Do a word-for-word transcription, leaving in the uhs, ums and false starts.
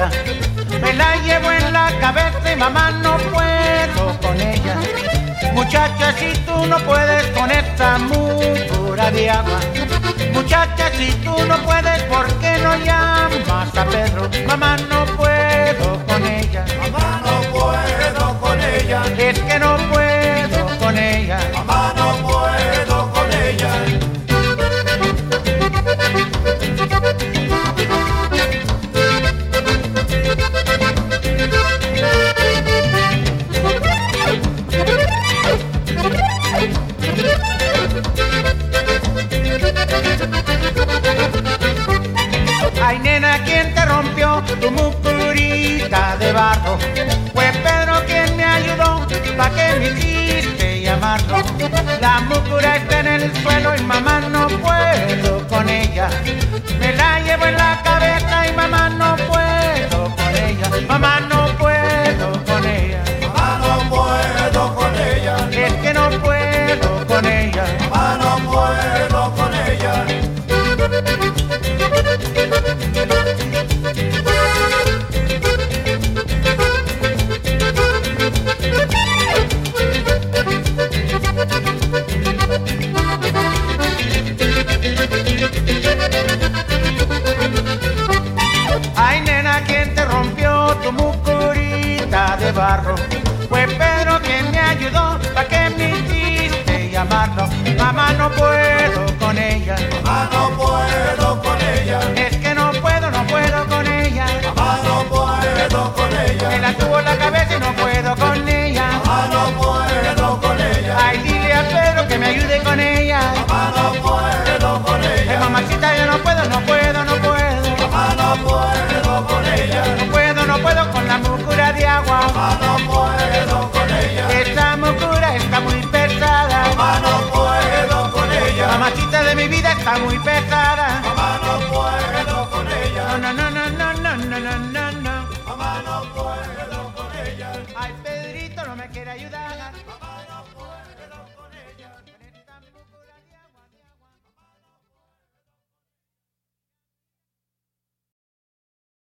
ella. Me la llevo en la cabeza y mamá no puedo con ella. Muchacha, si tú no puedes con esta mucura de agua. Muchacha, si tú no puedes, ¿por qué no llamas a Pedro? Mamá, no puedo con ella. Mamá, no puedo con ella. Es que no puedo con ella. Mamá, no puedo con ella. Ay, nena, ¿quién te rompió tu mucurita de barro? Fue Pedro quien me ayudó, ¿pa' qué me hiciste llamarlo? La mucura está en el suelo y mamá no puedo con ella. Me la llevo en la cabeza y mamá no puedo con ella. Mamá, no puedo con ella. Mamá, no puedo con ella. Es que no puedo con ella. Mamá, no puedo con ella. Ay, nena, ¿quién te rompió tu mucurita de barro? Fue Pedro quien me ayudó, ¿pa' qué me hiciste llamarlo? Mamá, no puedo con ella. Mamá, no puedo con ella. Es que no puedo, no puedo con ella. Mamá, no puedo con ella. Me la tuvo en la cabeza y no puedo con ella. Mamá, no puedo con ella. Ay, dile a Pedro que me ayude con ella. Mamá, no puedo con Ay, ella. mamacita, yo no puedo, no puedo, no puedo. Mamá, no puedo con ella. No puedo, no puedo con la mucura de agua. Mamá, no puedo con ella. Esta mucura está muy pesada. Mamá, no puedo con ella. Mamacita de mi vida está muy pesada. Mamá, no puedo con ella. No, no, no, no, no, no, no, no, no. Mamá, no puedo con ella. Ay, Pedrito no me quiere ayudar.